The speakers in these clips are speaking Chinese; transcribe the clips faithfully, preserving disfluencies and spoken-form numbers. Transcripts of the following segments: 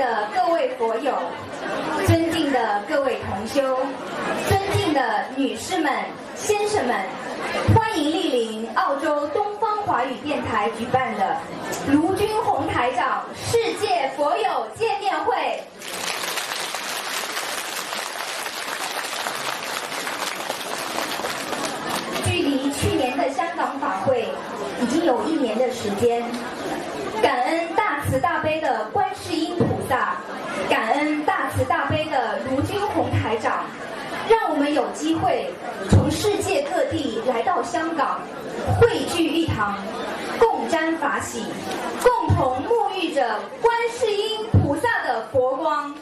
的各位佛友，尊敬的各位同修，尊敬的女士们、先生们，欢迎莅临澳洲东方华语电台举办的卢军宏台长世界佛友见面会。距离去年的香港法会已经有一年的时间，感恩大慈大悲的观世音菩萨，感恩大慈大悲的卢军宏台长，让我们有机会从世界各地来到香港，汇聚一堂，共沾法喜，共同沐浴着观世音菩萨的佛光。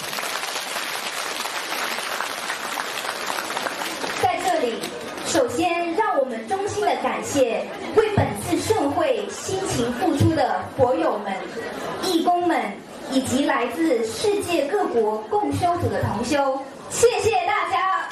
在这里，首先让我们衷心的感谢为本次盛会辛勤付出的佛友们、义工们，以及来自世界各国共修组的同修，谢谢大家。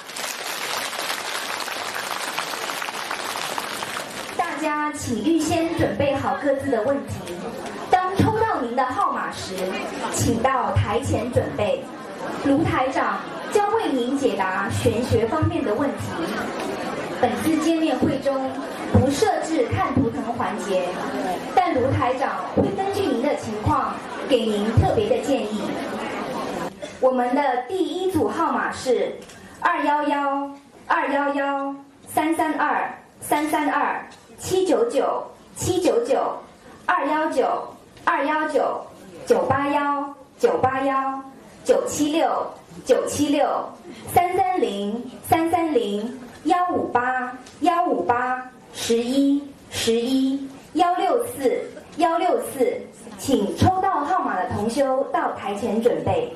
大家请预先准备好各自的问题，当抽到您的号码时，请到台前准备，卢台长将为您解答玄学方面的问题。本次见面会中不设置看图腾环节，但卢台长会根据您的情况给您特别的建议。我们的第一组号码是二幺幺二幺幺三三二三三二七九九七九九二幺九二幺九九八幺九八幺九七六九七六三三零三三零幺五八幺五八十一十一幺六四幺六四，请抽到号码的同修到台前准备。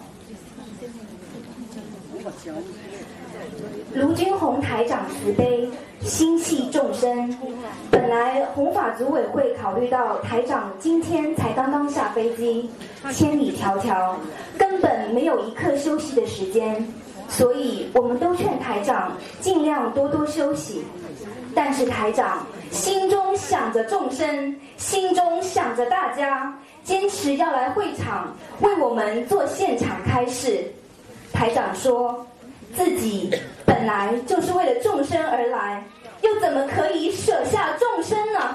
卢军宏台长慈悲，心系众生。本来弘法组委会考虑到台长今天才刚刚下飞机，千里迢迢，根本没有一刻休息的时间，所以我们都劝台长尽量多多休息。但是台长心中想着众生，心中想着大家，坚持要来会场为我们做现场开示。台长说自己本来就是为了众生而来，又怎么可以舍下众生呢？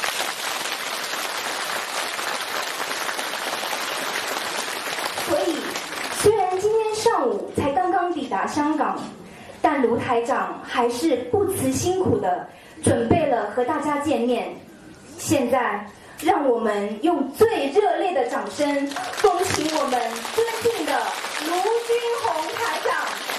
所以虽然今天上午才刚刚抵达香港，但卢台长还是不辞辛苦的准备了和大家见面。现在让我们用最热烈的掌声恭请我们尊敬的卢军宏台长。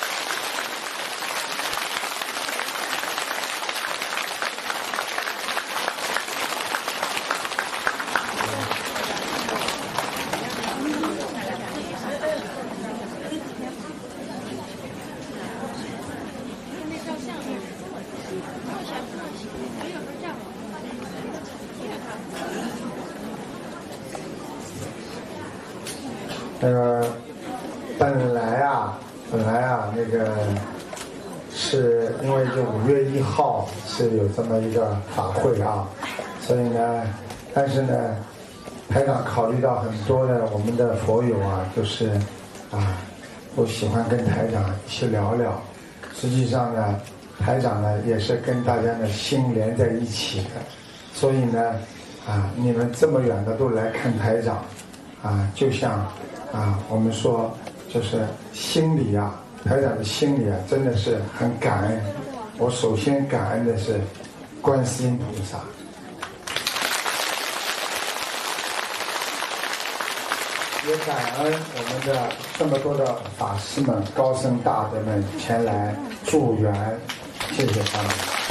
那个本来啊，本来啊，那个是因为就五月一号是有这么一个法会啊，所以呢，但是呢，台长考虑到很多的我们的佛友啊，就是啊，都喜欢跟台长一起聊聊。实际上呢，台长呢也是跟大家的心连在一起的，所以呢，啊，你们这么远的都来看台长，啊，就像。啊，我们说就是心里啊，台长的心里啊，真的是很感恩。我首先感恩的是观世音菩萨，也感恩我们的这么多的法师们、高僧大德们前来助缘，谢谢他们。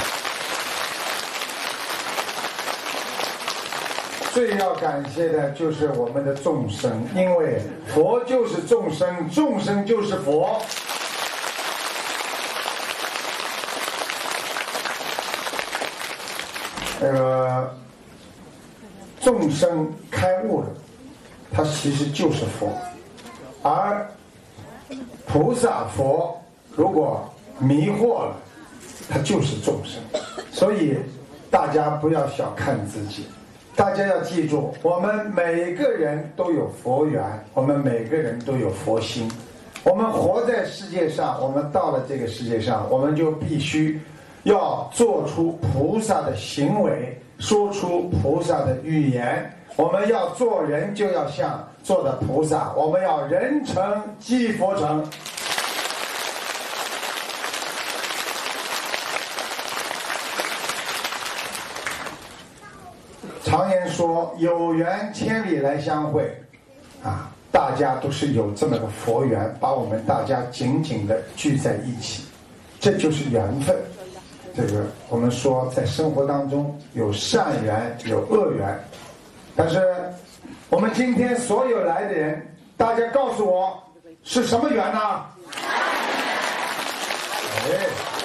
最要感谢的就是我们的众生，因为佛就是众生，众生就是佛。那个众生开悟了，他其实就是佛，而菩萨佛如果迷惑了，他就是众生。所以大家不要小看自己。 大家要记住，我们每个人都有佛缘，我们每个人都有佛心。我们活在世界上，我们到了这个世界上，我们就必须要做出菩萨的行为，说出菩萨的语言。我们要做人，就要像做的菩萨，我们要人成即佛成。常言说有缘千里来相会，啊，大家都是有这么个佛缘，把我们大家紧紧的聚在一起，这就是缘分。这个我们说在生活当中有善缘有恶缘，但是我们今天所有来的人，大家告诉我是什么缘呢？哎，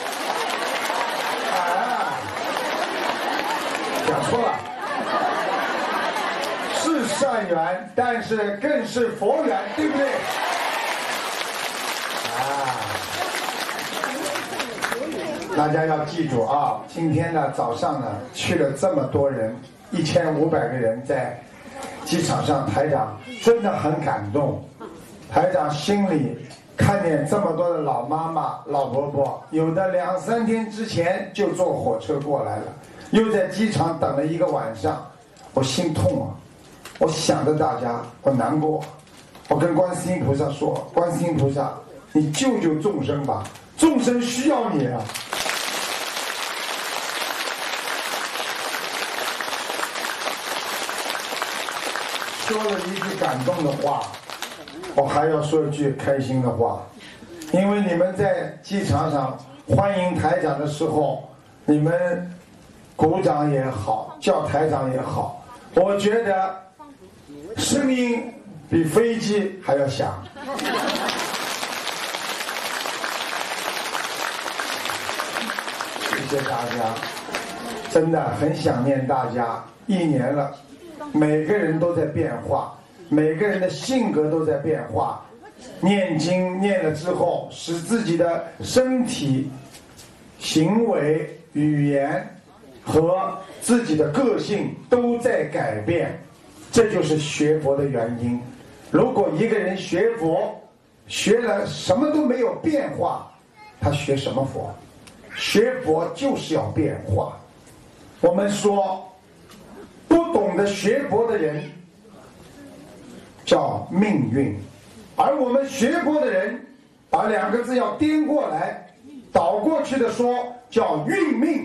啊，讲错了。是善缘，但是更是佛缘，对不对？啊，大家要记住啊！今天呢早上呢去了这么多人，一千五百个人在机场上，台长真的很感动。台长心里看见这么多的老妈妈、老伯伯，有的两三天之前就坐火车过来了，又在机场等了一个晚上，我心痛啊！我想着大家，我难过，我跟观世音菩萨说：“观世音菩萨，你救救众生吧，众生需要你啊！”说了一句感动的话，我还要说一句开心的话，因为你们在机场上欢迎台长的时候，你们鼓掌也好，叫台长也好，我觉得声音比飞机还要响。谢谢大家，真的很想念大家。一年了，每个人都在变化，每个人的性格都在变化。念经念了之后，使自己的身体、行为、语言和自己的个性都在改变。这就是学佛的原因。如果一个人学佛学了什么都没有变化，他学什么佛？学佛就是要变化。我们说不懂得学佛的人叫命运，而我们学佛的人把两个字要颠过来倒过去的说叫运命。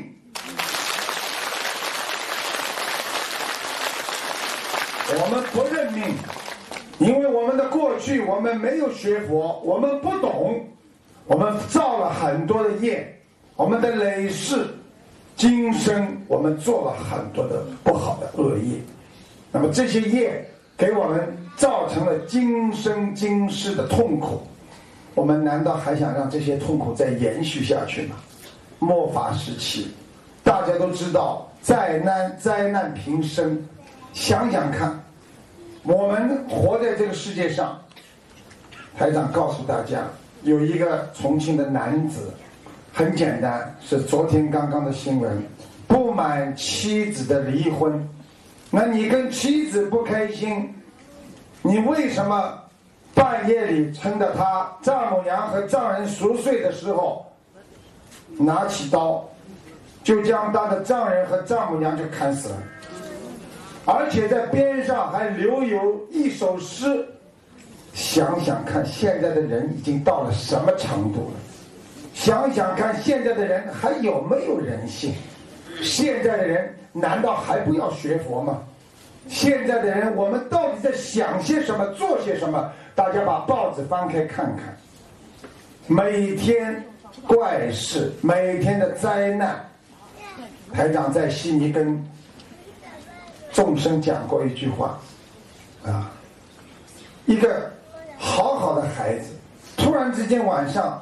我们不认命，因为我们的过去我们没有学佛，我们不懂，我们造了很多的业，我们的累世今生我们做了很多的不好的恶业，那么这些业给我们造成了今生今世的痛苦，我们难道还想让这些痛苦再延续下去吗？末法时期大家都知道灾难灾难频生，想想看，我们活在这个世界上，台长告诉大家，有一个重庆的男子，很简单，是昨天刚刚的新闻，不满妻子的离婚。那你跟妻子不开心，你为什么半夜里趁着他丈母娘和丈人熟睡的时候，拿起刀就将他的丈人和丈母娘就砍死了，而且在边上还留有一首诗。想想看，现在的人已经到了什么程度了？想想看，现在的人还有没有人性？现在的人难道还不要学佛吗？现在的人，我们到底在想些什么，做些什么？大家把报纸翻开看看，每天怪事，每天的灾难。台长在悉尼跟众生讲过一句话啊，一个好好的孩子突然之间晚上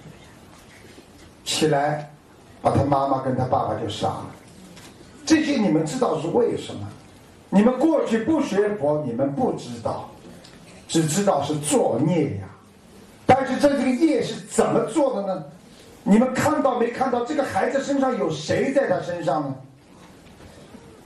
起来把他妈妈跟他爸爸就杀了。这些你们知道是为什么？你们过去不学佛，你们不知道，只知道是作孽呀。但是这这个业是怎么做的呢？你们看到没看到这个孩子身上有谁在他身上呢？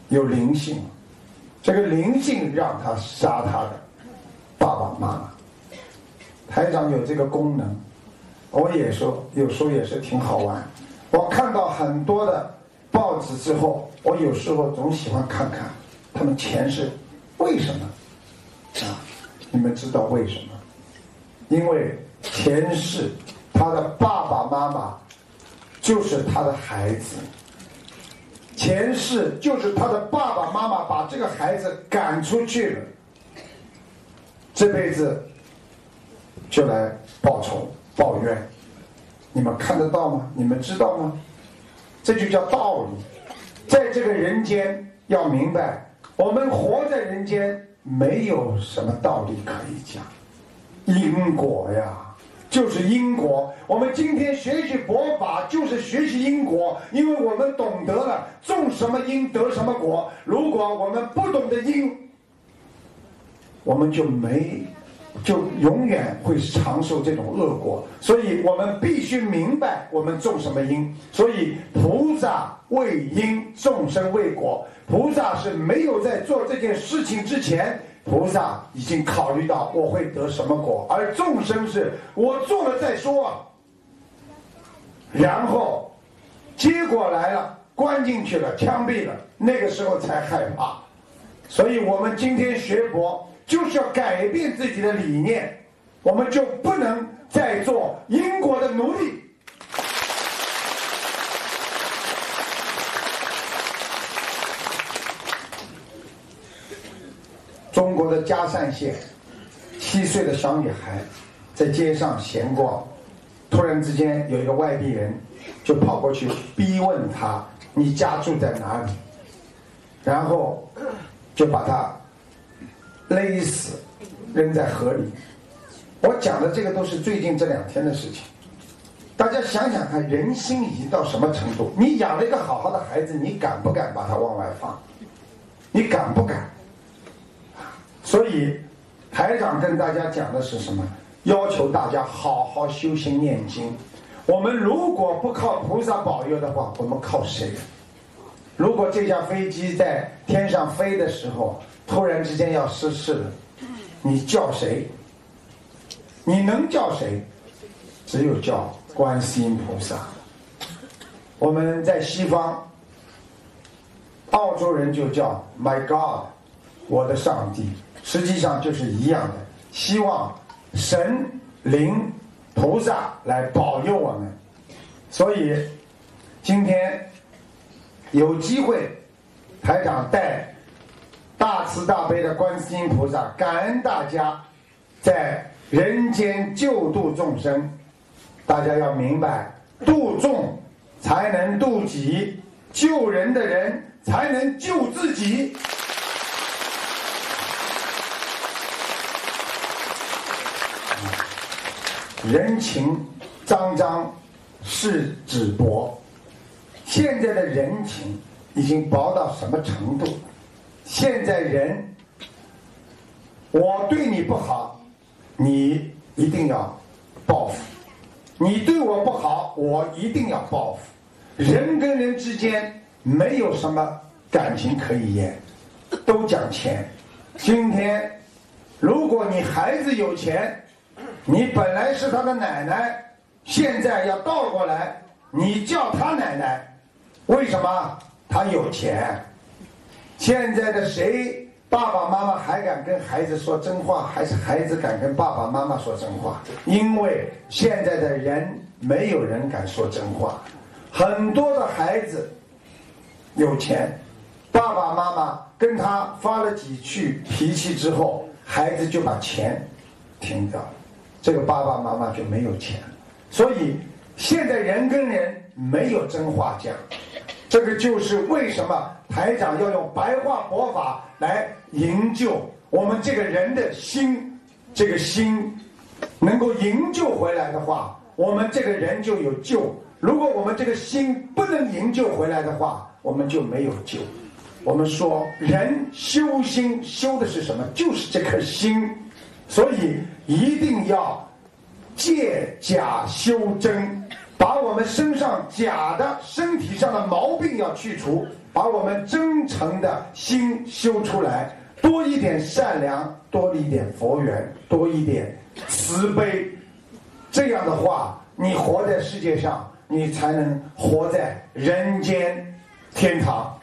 有灵性，这个灵性让他杀他的爸爸妈妈。台长有这个功能，我也说有时候也是挺好玩。我看到很多的报纸之后，我有时候总喜欢看看他们前世为什么啊？你们知道为什么？因为前世他的爸爸妈妈就是他的孩子，前世就是他的爸爸妈妈把这个孩子赶出去了，这辈子就来报仇报怨。你们看得到吗？你们知道吗？这就叫道理。在这个人间要明白，我们活在人间没有什么道理可以讲，因果呀，就是因果。我们今天学习佛法就是学习因果，因为我们懂得了种什么因得什么果。如果我们不懂得因，我们就没就永远会长受这种恶果。所以我们必须明白我们种什么因。所以菩萨为因，众生为果。菩萨是没有在做这件事情之前，菩萨已经考虑到我会得什么果，而众生是我做了再说啊，然后结果来了，关进去了，枪毙了，那个时候才害怕。所以我们今天学佛就是要改变自己的理念，我们就不能再做因果的奴隶。中国的嘉善县，七岁的小女孩在街上闲逛，突然之间有一个外地人就跑过去逼问她：“你家住在哪里？”然后就把她勒死，扔在河里。我讲的这个都是最近这两天的事情，大家想想看，人心已经到什么程度？你养了一个好好的孩子，你敢不敢把他往外放？你敢不敢？所以台长跟大家讲的是什么？要求大家好好修心念经。我们如果不靠菩萨保佑的话，我们靠谁？如果这架飞机在天上飞的时候突然之间要失事了，你叫谁？你能叫谁？只有叫观世音菩萨。我们在西方，澳洲人就叫 My God， 我的上帝，实际上就是一样的，希望神灵菩萨来保佑我们。所以今天有机会，台长带大慈大悲的观世音菩萨，感恩大家在人间救度众生。大家要明白，度众才能度己，救人的人才能救自己。人情彰彰，是纸薄。现在的人情已经薄到什么程度？现在人，我对你不好，你一定要报复；你对我不好，我一定要报复。人跟人之间没有什么感情可以言，都讲钱。今天，如果你孩子有钱，你本来是他的奶奶，现在要倒过来，你叫他奶奶。为什么？他有钱。现在的谁爸爸妈妈还敢跟孩子说真话，还是孩子敢跟爸爸妈妈说真话？因为现在的人没有人敢说真话。很多的孩子有钱，爸爸妈妈跟他发了几句脾气之后，孩子就把钱停掉了，这个爸爸妈妈就没有钱。所以现在人跟人没有真话讲。这个就是为什么台长要用白话佛法来营救我们这个人的心，这个心能够营救回来的话，我们这个人就有救。如果我们这个心不能营救回来的话，我们就没有救。我们说人修心修的是什么？就是这颗心。所以一定要借假修真。 把我们身上假的身体上的毛病要去除，把我们真诚的心修出来，多一点善良，多一点佛缘，多一点慈悲。这样的话，你活在世界上，你才能活在人间天堂。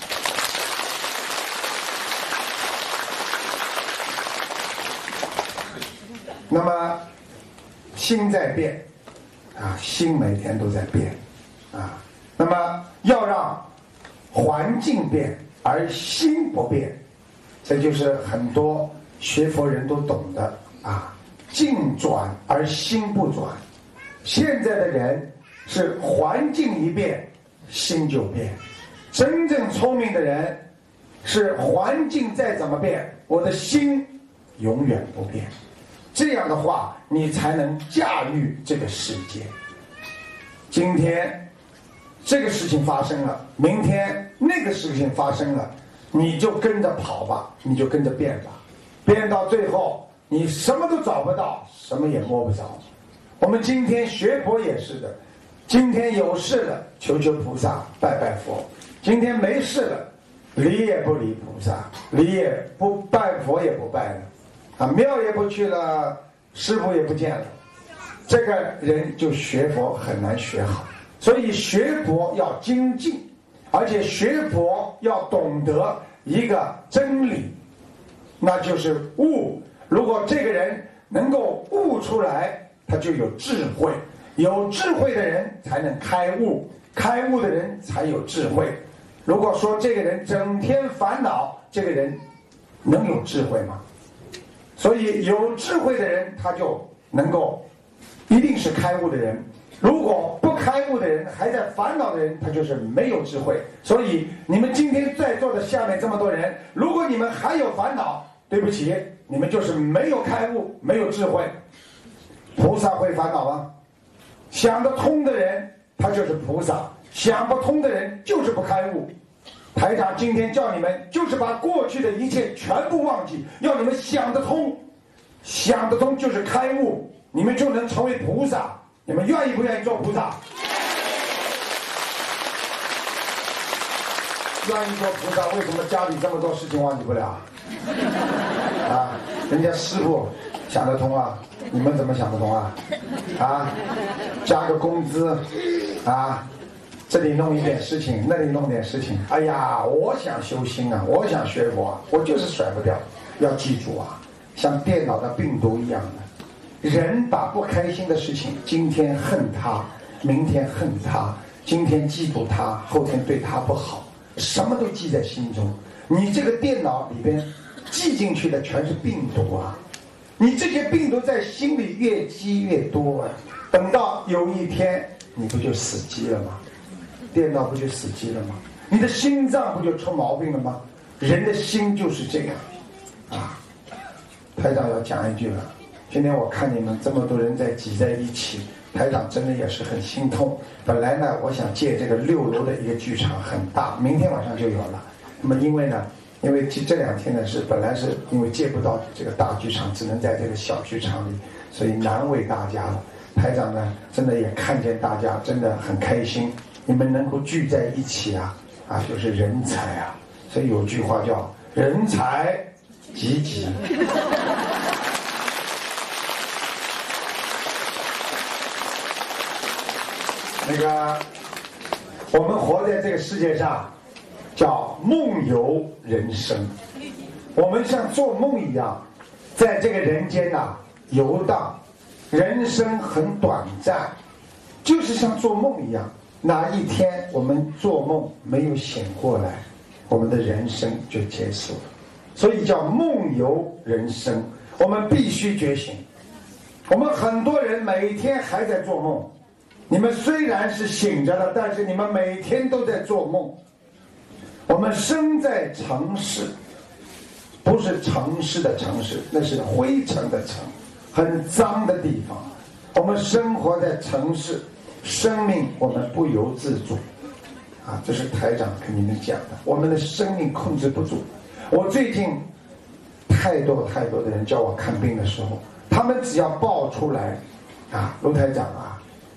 那么心在变啊，心每天都在变啊。那么要让环境变而心不变，这就是很多学佛人都懂的啊。境转而心不转，现在的人是环境一变，心就变。真正聪明的人是环境再怎么变，我的心永远不变。这样的话，你才能驾驭这个世界。今天这个事情发生了，明天那个事情发生了，你就跟着跑吧，你就跟着变吧，变到最后你什么都找不到，什么也摸不着。我们今天学佛也是的，今天有事了求求菩萨，拜拜佛；今天没事了，理也不理菩萨，理也不拜佛也不拜了，啊，庙也不去了，师父也不见了。这个人就学佛很难学好。所以学佛要精进，而且学佛要懂得一个真理，那就是悟。如果这个人能够悟出来，他就有智慧，有智慧的人才能开悟，开悟的人才有智慧。如果说这个人整天烦恼，这个人能有智慧吗？所以有智慧的人他就能够一定是开悟的人，如果不开悟的人还在烦恼的人，他就是没有智慧。所以你们今天在座的下面这么多人，如果你们还有烦恼，对不起，你们就是没有开悟，没有智慧。菩萨会烦恼吗？想得通的人他就是菩萨，想不通的人就是不开悟。台长今天叫你们就是把过去的一切全部忘记，要你们想得通，想得通就是开悟，你们就能成为菩萨。你们愿意不愿意做菩萨？愿意做菩萨，为什么家里这么多事情忘记不了啊？人家师父想得通啊，你们怎么想得通啊？啊，加个工资啊，这里弄一点事情，那里弄点事情。哎呀，我想修心啊，我想学佛啊，我就是甩不掉。要记住啊，像电脑的病毒一样的，人把不开心的事情，今天恨他，明天恨他，今天嫉妒他，后天对他不好，什么都记在心中。你这个电脑里边记进去的全是病毒啊，你这些病毒在心里越积越多啊，等到有一天你不就死机了吗？电脑不就死机了吗？你的心脏不就出毛病了吗？人的心就是这样啊。台长要讲一句了，今天我看你们这么多人在挤在一起，台长真的也是很心痛。本来呢，我想借这个六楼的一个剧场很大，明天晚上就有了。那么因为呢，因为这两天呢是本来是因为借不到这个大剧场，只能在这个小剧场里，所以难为大家了。台长呢，真的也看见大家真的很开心，你们能够聚在一起啊，啊，就是人才啊。所以有句话叫“人才济济”。那个，我们活在这个世界上，叫梦游人生。我们像做梦一样，在这个人间啊游荡。人生很短暂，就是像做梦一样。哪一天我们做梦没有醒过来，我们的人生就结束了。所以叫梦游人生，我们必须觉醒。我们很多人每天还在做梦，你们虽然是醒着了，但是你们每天都在做梦。我们生在城市，不是城市的城市，那是灰尘的尘，很脏的地方。我们生活在城市，生命我们不由自主啊，这是台长跟你们讲的，我们的生命控制不住。我最近太多太多的人叫我看病的时候，他们只要报出来啊，卢台长啊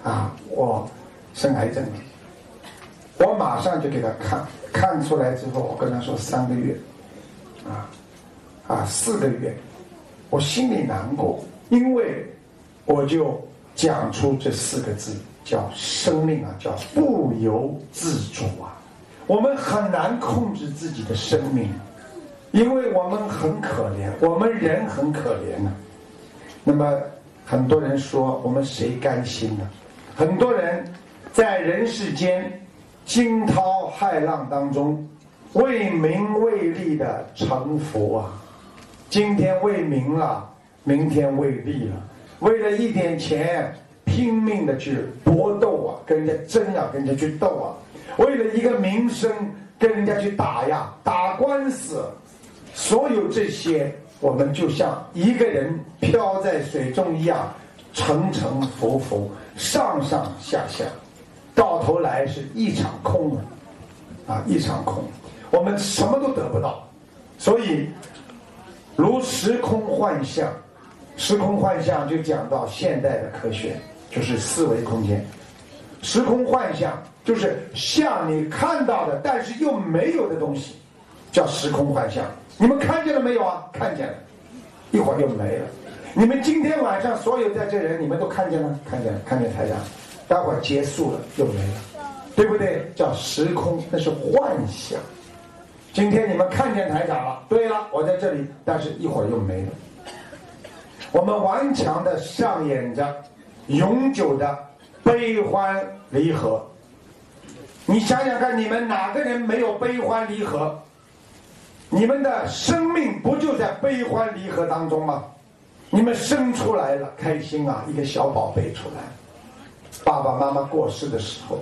啊，我生癌症了。我马上就给他看，看出来之后，我跟他说三个月，啊，啊四个月，我心里难过，因为我就讲出这四个字，叫生命啊，叫不由自主啊。我们很难控制自己的生命，因为我们很可怜，我们人很可怜啊。那么很多人说，我们谁甘心呢？很多人在人世间惊涛骇浪当中，为名为利的沉浮啊，今天为名了，明天为利了，为了一点钱拼命的去搏斗啊，跟人家争啊，跟人家去斗啊，为了一个名声跟人家去打呀，打官司，所有这些我们就像一个人飘在水中一样，沉沉浮浮，上上下下，到头来是一场空啊，一场空，我们什么都得不到。所以如时空幻象，时空幻象就讲到现代的科学，就是四维空间。时空幻象就是像你看到的但是又没有的东西，叫时空幻象。你们看见了没有啊？看见了，一会儿就没了。你们今天晚上所有在这人，你们都看见了，看见了，看见台长，待会儿结束了又没了，对不对？叫时空，那是幻象。今天你们看见台长了，对了，我在这里，但是一会儿又没了。我们顽强的上演着永久的悲欢离合。你想想看，你们哪个人没有悲欢离合？你们的生命不就在悲欢离合当中吗？你们生出来了，开心啊，一个小宝贝出来，爸爸妈妈过世的时候，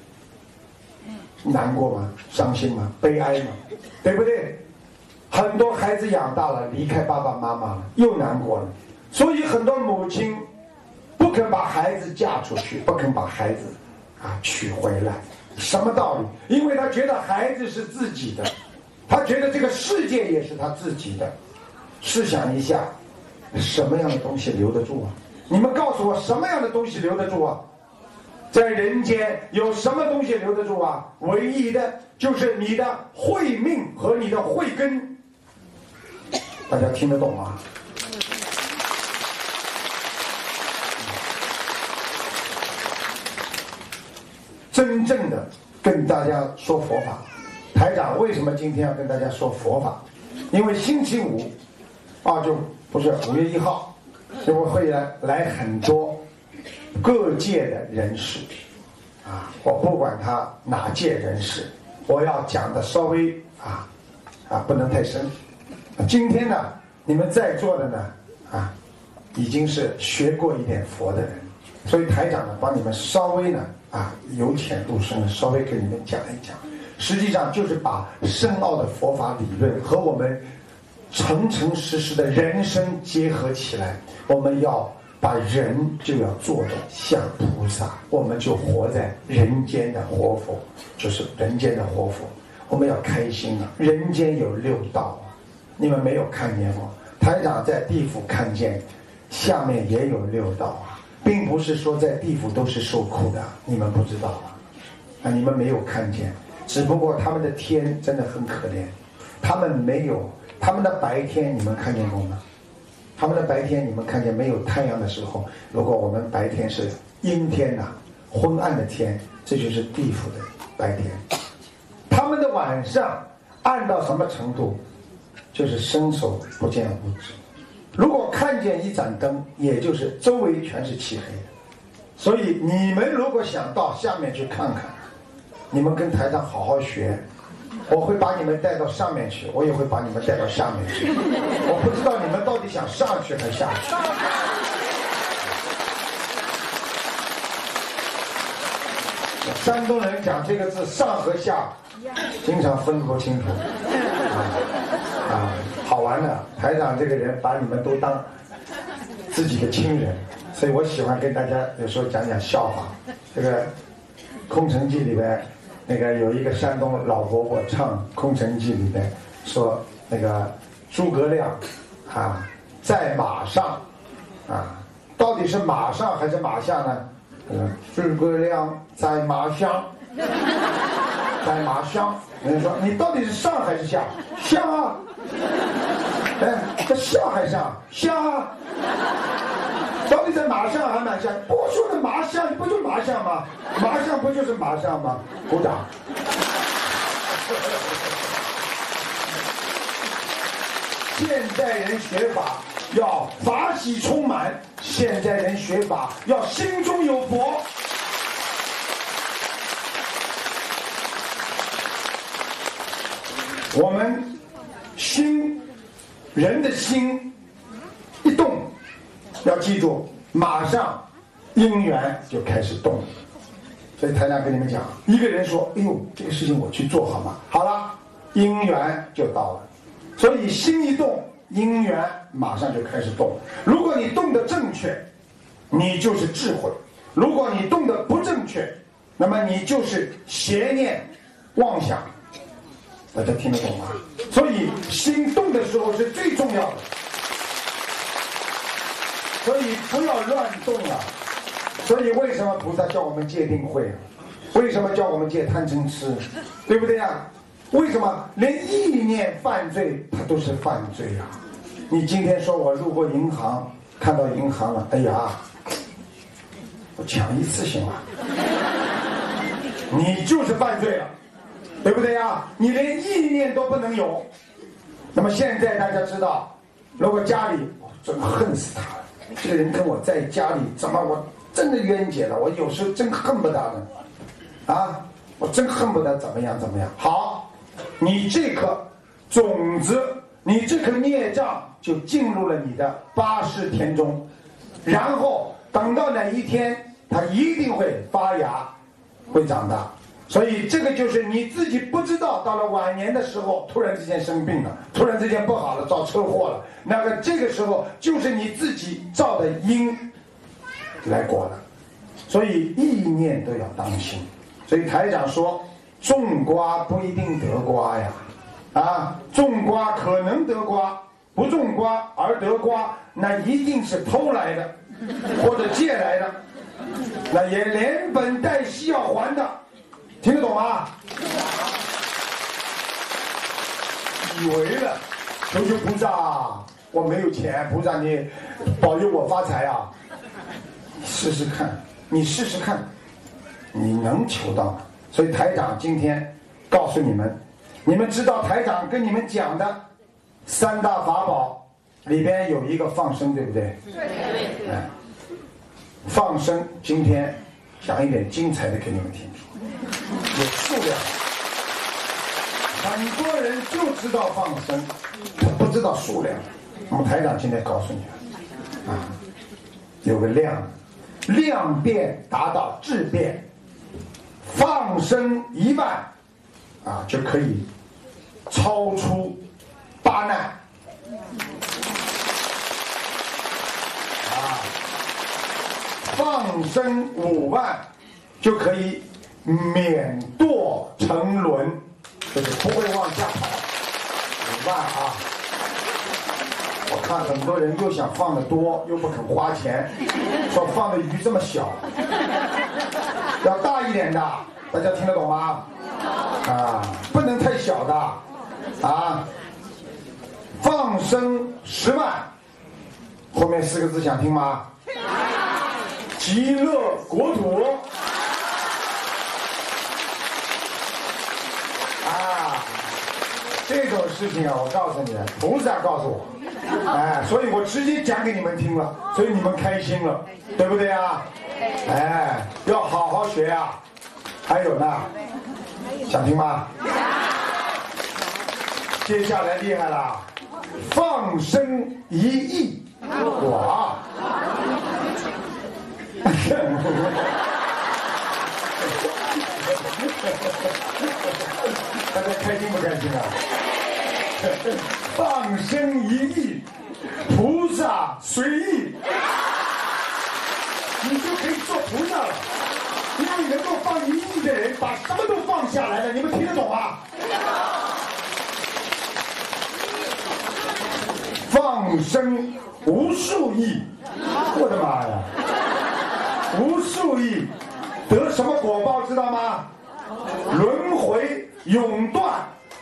难过吗？伤心吗？悲哀吗？对不对？很多孩子养大了，离开爸爸妈妈了，又难过了。所以很多母亲不肯把孩子嫁出去，不肯把孩子啊娶回来。什么道理？因为他觉得孩子是自己的，他觉得这个世界也是他自己的。试想一下，什么样的东西留得住啊？你们告诉我，什么样的东西留得住啊？在人间有什么东西留得住啊？唯一的就是你的慧命和你的慧根。大家听得懂吗？真正的跟大家说佛法，台长为什么今天要跟大家说佛法？因为星期五啊，就不是五月一号，就会来来很多各界的人士啊，我不管他哪界人士，我要讲的稍微啊啊不能太深。今天呢，你们在座的呢啊，已经是学过一点佛的人，所以台长呢帮你们稍微呢啊由浅入深，稍微给你们讲一讲。实际上就是把深奥的佛法理论和我们诚诚实实的人生结合起来，我们要把人就要做的像菩萨，我们就活在人间的活佛，就是人间的活佛。我们要开心啊！人间有六道啊，你们没有看见过？台长在地府看见，下面也有六道啊，并不是说在地府都是受苦的，你们不知道啊，啊，你们没有看见，只不过他们的天真的很可怜，他们没有他们的白天，你们看见过吗？他们的白天你们看见没有太阳的时候，如果我们白天是阴天呐、啊，昏暗的天，这就是地府的白天。他们的晚上暗到什么程度？就是伸手不见五指。如果看见一盏灯，也就是周围全是漆黑的。所以你们如果想到下面去看看，你们跟台长好好学，我会把你们带到上面去，我也会把你们带到下面去。我不知道你们到底想上去还是下去。山东人讲这个字上和下经常分不清楚啊啊，好玩的。台长这个人把你们都当自己的亲人，所以我喜欢跟大家有时候讲讲笑话。这个《空城计》里边那个有一个山东老伯伯唱《空城计》里边说，那个诸葛亮啊在马上啊，到底是马上还是马下呢？ 嗯，诸葛亮在马乡，在马乡。人家说你到底是上还是下？下啊！哎，这下还是上？下啊！到底在马上还是马乡？不说的马乡，不就马乡吗？马乡不就是马乡吗？鼓掌。现代人学法要法喜充满，现代人学法要心中有佛。我们心，人的心一动，要记住，马上因缘就开始动。所以台长跟你们讲，一个人说：“哎呦，这个事情我去做好吗？”好了，因缘就到了。所以心一动，因缘马上就开始动。如果你动得正确，你就是智慧；如果你动得不正确，那么你就是邪念、妄想。大家听得懂吗？所以心动的时候是最重要的，所以不要乱动啊。所以为什么菩萨叫我们戒定慧？为什么叫我们戒贪嗔痴？对不对呀？为什么连意念犯罪它都是犯罪啊？你今天说我路过银行，看到银行了，哎呀，我抢一次行吗？你就是犯罪了。对不对呀？你连意念都不能有。那么现在大家知道，如果家里真恨死他了，这个人跟我在家里怎么我真的冤结了，我有时候真恨不得呢，啊，我真恨不得怎么样怎么样。好，你这颗种子，你这颗孽障就进入了你的八识田中，然后等到哪一天，它一定会发芽，会长大。所以这个就是你自己不知道，到了晚年的时候突然之间生病了，突然之间不好了，遭车祸了，那个这个时候就是你自己造的因来果了。所以意念都要当心。所以台长说，种瓜不一定得瓜呀，啊，种瓜可能得瓜，不种瓜而得瓜，那一定是偷来的或者借来的，那也连本带息要还的。听得懂吗？以为了，求求菩萨，我没有钱，菩萨你保佑我发财啊！试试看，你试试看，你能求到吗？所以台长今天告诉你们，你们知道台长跟你们讲的三大法宝里边有一个放生，对不对？对对对。放生，今天讲一点精彩的给你们听。有数量，很多人就知道放生，他不知道数量。我们台长今天告诉你了，啊，有个量，量变达到质变，放生一万，啊，就可以超出八难，啊，放生五万就可以免堕沉沦，就是不会往下跑。五万啊！我看很多人又想放得多，又不肯花钱，说放的鱼这么小，要大一点的，大家听得懂吗？啊，不能太小的，啊，放生十万，后面四个字想听吗？极乐国土。啊，这种事情啊，我告诉你，菩萨告诉我，哎，所以我直接讲给你们听了，所以你们开心了，对不对啊？哎，要好好学啊。还有呢，想听吗？接下来厉害了，放生一亿，哇！大家开心不开心啊？放生一亿，菩萨随意，你就可以做菩萨了。因为能够放一亿的人，把什么都放下来了，你们听得懂吗？放生无数亿，我的妈呀！ 无数亿，得什么果报知道吗？轮回永断。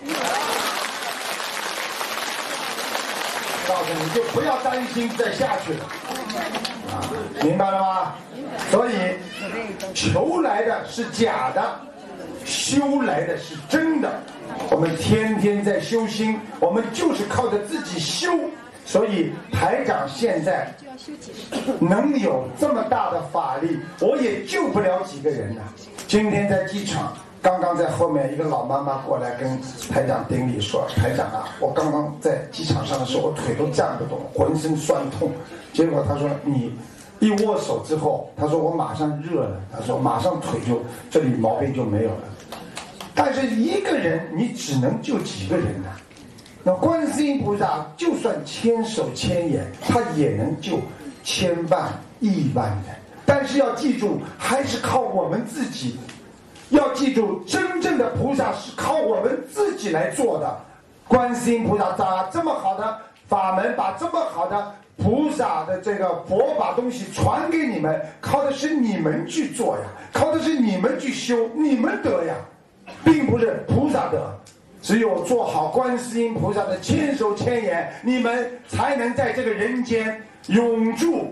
告诉你就不要担心再下去了，啊，明白了吗？所以求来的是假的，修来的是真的。我们天天在修心，我们就是靠着自己修。所以台长现在能有这么大的法力，我也救不了几个人了。今天在机场，刚刚在后面一个老妈妈过来跟台长顶礼说：“台长啊，我刚刚在机场上的时候，我腿都站不动，浑身酸痛。结果他说你一握手之后，他说我马上热了，他说马上腿就这里毛病就没有了。但是一个人你只能救几个人呢？那观世音菩萨就算千手千眼，他也能救千万亿万人。但是要记住，还是靠我们自己。”要记住，真正的菩萨是靠我们自己来做的。观世音菩萨把这么好的法门，把这么好的菩萨的这个佛法东西传给你们，靠的是你们去做呀，靠的是你们去修，你们得呀，并不是菩萨得。只有做好观世音菩萨的千手千眼，你们才能在这个人间永驻。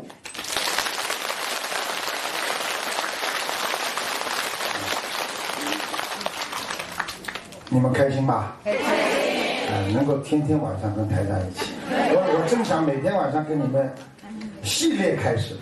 你们开心吗？开心。呃，能够天天晚上跟台长一起，我我正想每天晚上跟你们系列开始。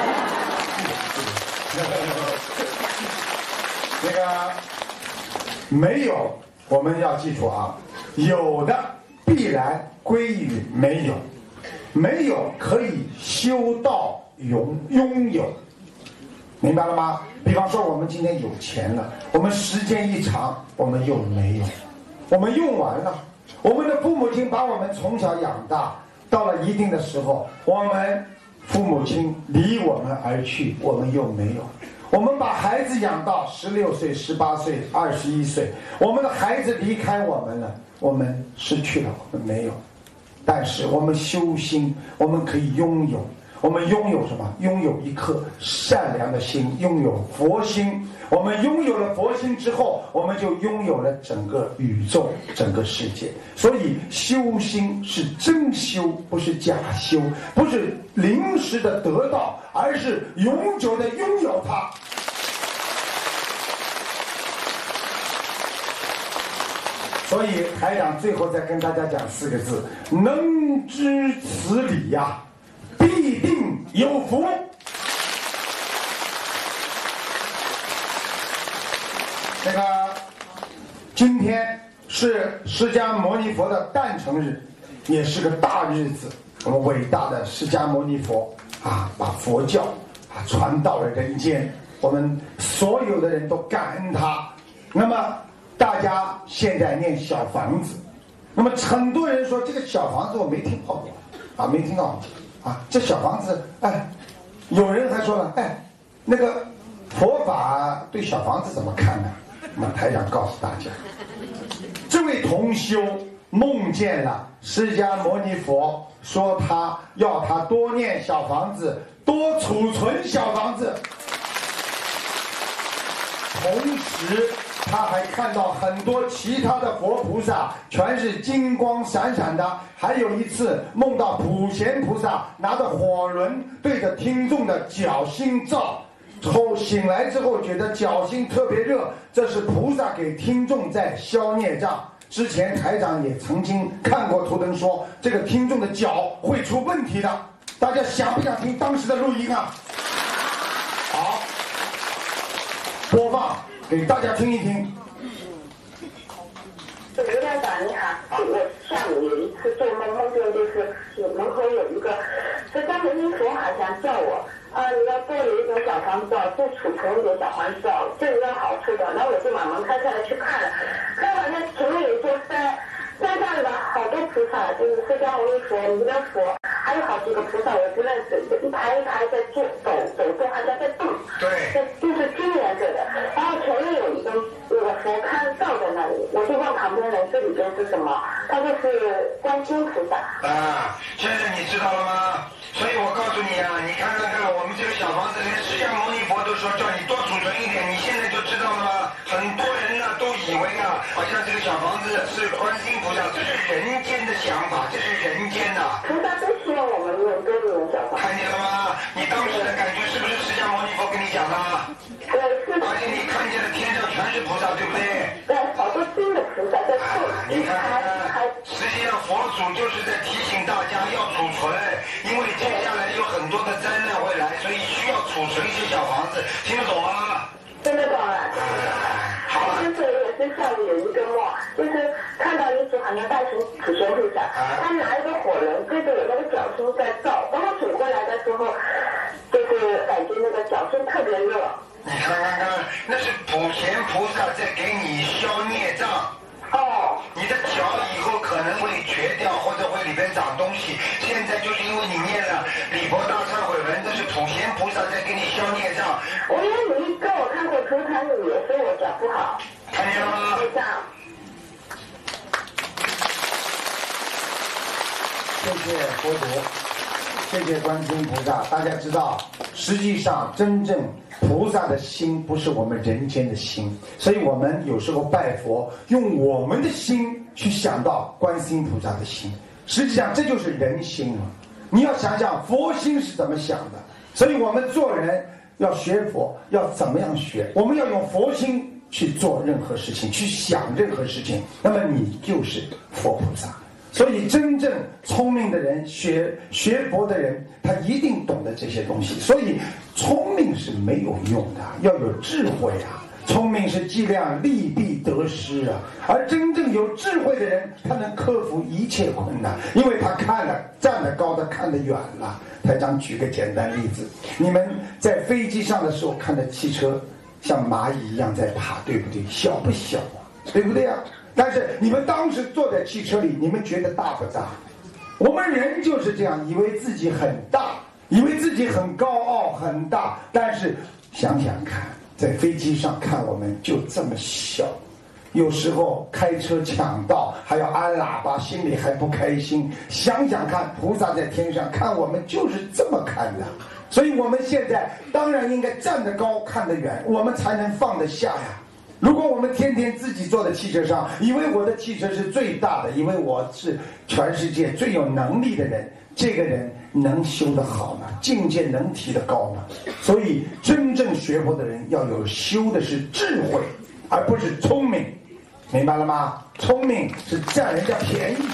那个没有，我们要记住啊，有的必然归于没有，没有可以修到拥拥有。明白了吗？比方说我们今天有钱了，我们时间一长我们又没有，我们用完了。我们的父母亲把我们从小养大，到了一定的时候，我们父母亲离我们而去，我们又没有。我们把孩子养到十六岁、十八岁、二十一岁，我们的孩子离开我们了，我们失去了，我们没有。但是我们修心，我们可以拥有。我们拥有什么？拥有一颗善良的心，拥有佛心。我们拥有了佛心之后，我们就拥有了整个宇宙，整个世界。所以修心是真修，不是假修，不是临时的得到，而是永久的拥有它。所以台长最后再跟大家讲四个字：能知此理呀，必定有福。这个今天是释迦牟尼佛的诞辰日，也是个大日子。我们伟大的释迦牟尼佛啊，把佛教啊传到了人间，我们所有的人都感恩他。那么大家现在念小房子，那么很多人说这个小房子我没听到过啊，没听到过啊，这小房子，哎，有人还说了，哎，那个佛法对小房子怎么看呢？那么台长告诉大家，这位同修梦见了释迦牟尼佛，说他要他多念小房子，多储存小房子。同时他还看到很多其他的佛菩萨全是金光闪闪的，还有一次梦到普贤菩萨拿着火轮对着听众的脚心照，后醒来之后觉得脚心特别热，这是菩萨给听众在消孽障。之前台长也曾经看过图腾说这个听众的脚会出问题的，大家想不想听当时的录音啊？好，播放给大家听一听。 刘院长你好，我下午有一次做梦，梦见就是有门口有一个释迦牟尼佛，好像叫我啊，你要多有一种小房子，多储存一点小房子，这个有好处的。然后我就把门开下来去看了，看好像前面有一座山，山上有好多菩萨，就是释迦牟尼佛、弥勒佛，还有好几个菩萨我不认识，一排一排在做走走动，好像在动， 对， 就是金颜色的。然后前面有一个有个佛龛罩在那里，我就问旁边人这里边是什么，他说是观世音菩萨。 啊，现在你知道了吗？所以我告诉你啊，你看看看，我们这个小房子连释迦牟尼佛都说叫你多储存一点，你现在就知道了吗？很多人呢都以为啊，好像这个小房子是观世音菩萨，这是人间的想法，这是人间的。 菩萨都希望我们能多念小房子。 看见了吗？你当时的感觉是不是释迦牟尼佛跟你讲的？ 对，是的。 而且你看见的天上全是菩萨，对不对？ 对，好多新的菩萨在后， 你看还还。 实际上佛祖就是在提醒大家要储存，因为接下来有很多的灾难会来，所以需要储存一些小房子，听得懂吗？ 听得懂了。 好了。 就是也是上午有一个梦，就是看到一只好像大型普贤菩萨，他拿一个火轮对着我那个脚心在照，当我走过来的时候，就是感觉那个脚心特别热。 你看看看，那是普贤菩萨在给你消孽障。 哦。 你的脚以后可能会瘸掉，或者会里边长东西。现在就是因为你念了礼佛大忏悔文，这是普贤菩萨在给你消孽障。 我因为你一跟我看过图腾语，所以我脚不好。 看见了吗？ 就这样。 谢谢佛祖，谢谢观世音菩萨。大家知道，实际上真正菩萨的心不是我们人间的心，所以我们有时候拜佛，用我们的心去想到观世音菩萨的心，实际上这就是人心了。你要想想佛心是怎么想的，所以我们做人要学佛，要怎么样学？我们要用佛心去做任何事情，去想任何事情，那么你就是佛菩萨。所以真正聪明的人，学学佛的人，他一定懂得这些东西。所以聪明是没有用的，要有智慧啊。聪明是计量利弊得失啊，而真正有智慧的人，他能克服一切困难，因为他看了站得高，他看得远了。台长举个简单例子，你们在飞机上的时候看着汽车像蚂蚁一样在爬，对不对？小不小啊？对不对啊？但是你们当时坐在汽车里，你们觉得大不大？我们人就是这样，以为自己很大，以为自己很高傲很大，但是想想看，在飞机上看我们就这么小，有时候开车抢道还要按喇叭，心里还不开心。想想看，菩萨在天上看我们就是这么看的。所以我们现在当然应该站得高看得远，我们才能放得下呀。如果我们天天自己坐在汽车上，以为我的汽车是最大的，以为我是全世界最有能力的人，这个人能修得好吗？境界能提得高吗？所以真正学佛的人要有修的是智慧，而不是聪明，明白了吗？聪明是占人家便宜。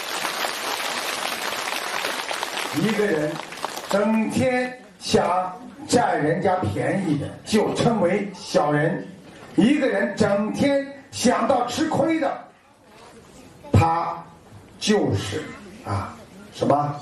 一个人整天想占人家便宜的，就称为小人。一个人整天想到吃亏的，他就是啊什么？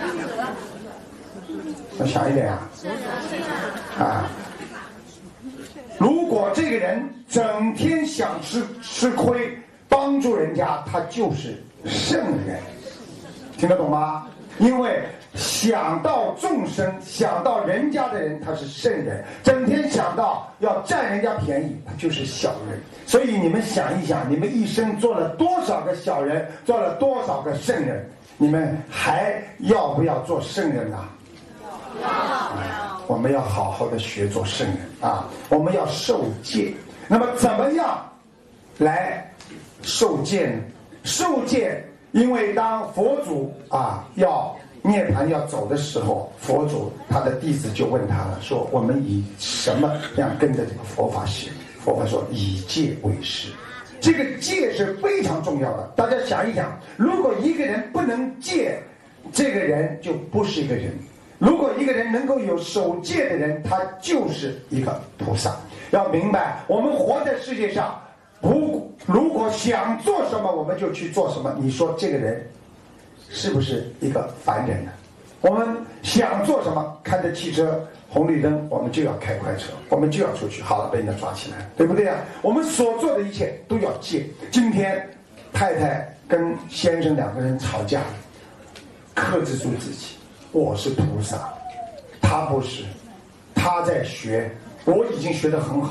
要想一点啊！啊，如果这个人整天想吃吃亏，帮助人家，他就是圣人，听得懂吗？因为想到众生，想到人家的人，他是圣人；整天想到要占人家便宜，他就是小人。所以你们想一想，你们一生做了多少个小人，做了多少个圣人，你们还要不要做圣人啊？要。我们要好好的学做圣人啊！我们要受戒。那么怎么样来受戒呢？受戒。因为当佛祖啊要涅槃要走的时候，佛祖他的弟子就问他了，说我们以什么样跟着这个佛法学？佛法说以戒为师，这个戒是非常重要的。大家想一想，如果一个人不能戒，这个人就不是一个人；如果一个人能够有守戒的人，他就是一个菩萨。要明白，我们活在世界上，如如果想做什么我们就去做什么，你说这个人是不是一个凡人呢？我们想做什么，开着汽车红绿灯我们就要开快车，我们就要出去，好了被人家抓起来，对不对啊？我们所做的一切都要戒。今天太太跟先生两个人吵架，克制住自己，我是菩萨，他不是，他在学，我已经学得很好了，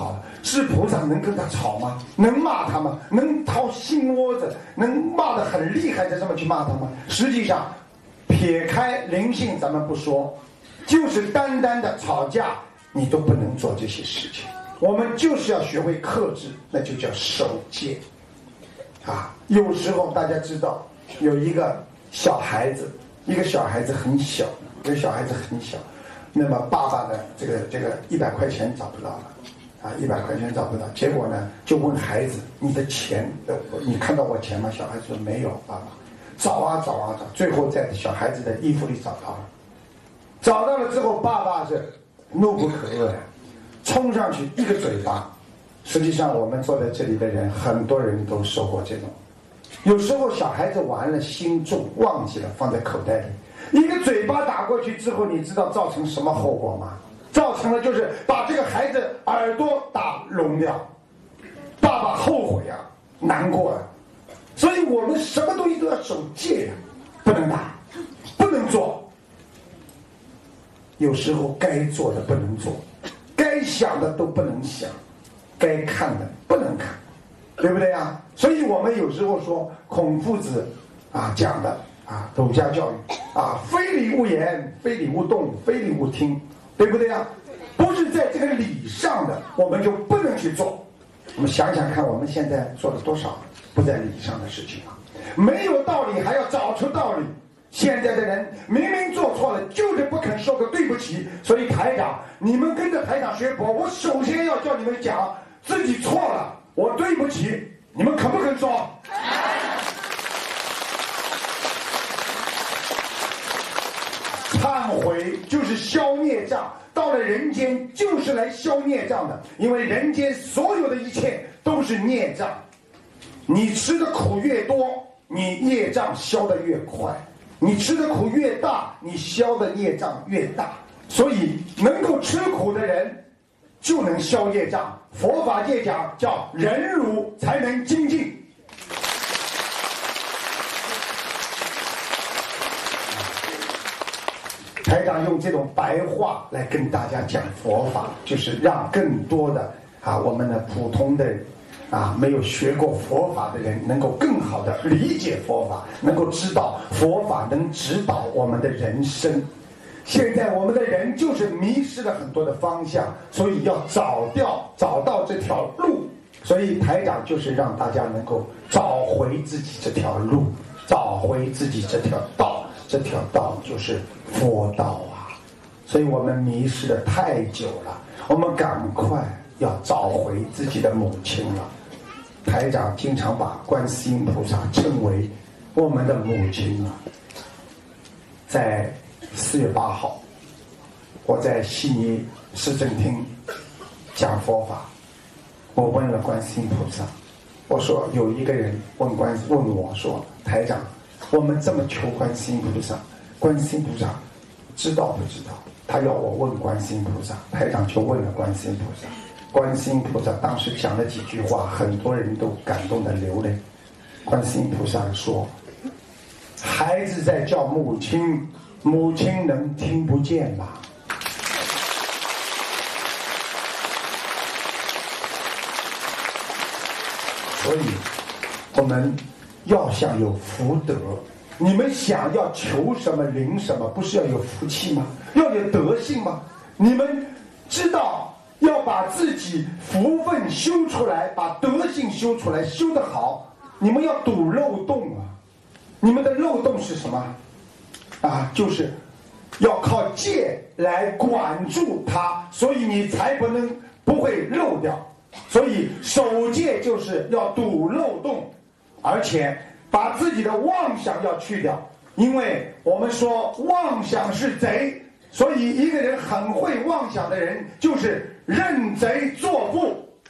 是菩萨能跟他吵吗？能骂他吗？能掏心窝子，能骂得很厉害的这么去骂他吗？实际上，撇开灵性咱们不说，就是单单的吵架，你都不能做这些事情。我们就是要学会克制，那就叫守戒。啊，有时候大家知道，有一个小孩子，一个小孩子很小，一个小孩子很小，那么爸爸的这个这个一百块钱找不到了。啊，一百块钱找不到，结果呢，就问孩子：“你的钱，你看到我钱吗？”小孩子说：“没有，爸爸。”找啊找啊找，最后在小孩子的衣服里找到了。找到了之后，爸爸是怒不可遏呀，冲上去一个嘴巴。实际上，我们坐在这里的人，很多人都受过这种。有时候小孩子玩了心重，忘记了放在口袋里，一个嘴巴打过去之后，你知道造成什么后果吗？造成了就是把这个孩子耳朵打聋掉，爸爸后悔啊，难过啊。所以我们什么东西都要守戒啊，不能打，不能做。有时候该做的不能做，该想的都不能想，该看的不能看，对不对啊？所以我们有时候说孔夫子啊讲的啊儒家教育啊，非礼勿言，非礼勿动，非礼勿听。对不对啊？不是在这个理上的，我们就不能去做。我们想想看，我们现在做了多少不在理上的事情啊？没有道理还要找出道理。现在的人明明做错了，就是不肯说个对不起。所以台长，你们跟着台长学佛，我首先要叫你们讲自己错了，我对不起，你们肯不肯说？忏悔就是消孽障，到了人间就是来消孽障的，因为人间所有的一切都是孽障，你吃的苦越多，你业障消得越快，你吃的苦越大，你消的业障越大。所以能够吃苦的人就能消业障。佛法界讲叫忍辱才能精进。台长用这种白话来跟大家讲佛法，就是让更多的啊我们的普通的啊没有学过佛法的人能够更好的理解佛法，能够知道佛法能指导我们的人生。现在我们的人就是迷失了很多的方向，所以要找掉找到这条路。所以台长就是让大家能够找回自己这条路，找回自己这条道。这条道就是佛道啊，所以我们迷失了太久了，我们赶快要找回自己的母亲了。台长经常把观世音菩萨称为我们的母亲啊。在四月八号，我在悉尼市政厅讲佛法，我问了观世音菩萨，我说有一个人问观问我说，台长，我们这么求观世音菩萨，观世音菩萨知道不知道？他要我问观世音菩萨，台长就问了观世音菩萨。观世音菩萨当时讲了几句话，很多人都感动的流泪。观世音菩萨说：“孩子在叫母亲，母亲能听不见吗？”所以，我们要想有福德，你们想要求什么灵什么，不是要有福气吗？要有德性吗？你们知道要把自己福分修出来，把德性修出来，修得好，你们要堵漏洞啊！你们的漏洞是什么？啊，就是要靠戒来管住它，所以你才不能不会漏掉。所以守戒就是要堵漏洞，而且把自己的妄想要去掉，因为我们说妄想是贼，所以一个人很会妄想的人就是认贼作父。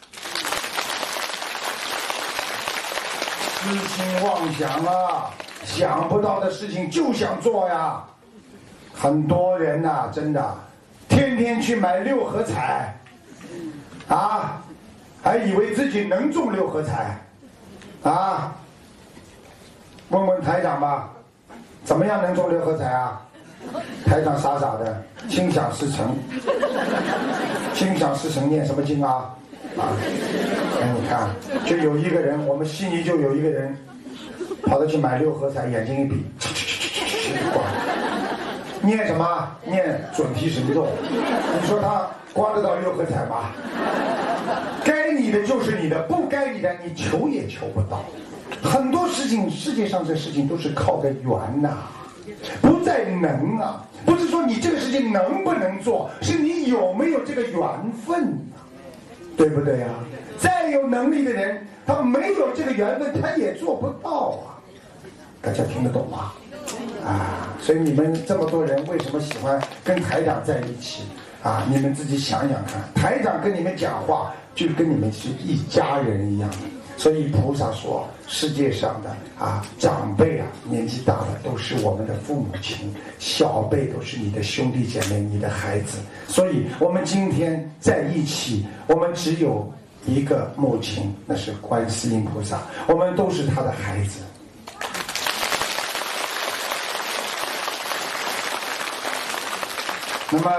痴心妄想啊，想不到的事情就想做呀。很多人呐、啊，真的天天去买六合彩啊，还以为自己能中六合彩啊。问问台长吧，怎么样能中六合彩啊？台长傻傻的，心想事成。心想事成念什么经啊？ 啊，那你看，就有一个人，我们悉尼就有一个人，跑着去买六合彩，眼睛一闭，挂了。念什么？念准提神咒。你说他刮得到六合彩吗？该你的就是你的，不该你的你求也求不到。很多事情，世界上这事情都是靠个缘呐、啊，不在能啊。不是说你这个事情能不能做，是你有没有这个缘分、啊，对不对呀、啊？再有能力的人，他没有这个缘分，他也做不到啊。大家听得懂吗？啊，所以你们这么多人为什么喜欢跟台长在一起啊？你们自己想想看，台长跟你们讲话就跟你们是一家人一样的。所以菩萨说，世界上的啊长辈啊，年纪大的都是我们的父母亲，小辈都是你的兄弟姐妹、你的孩子。所以我们今天在一起，我们只有一个母亲，那是观世音菩萨，我们都是他的孩子。那么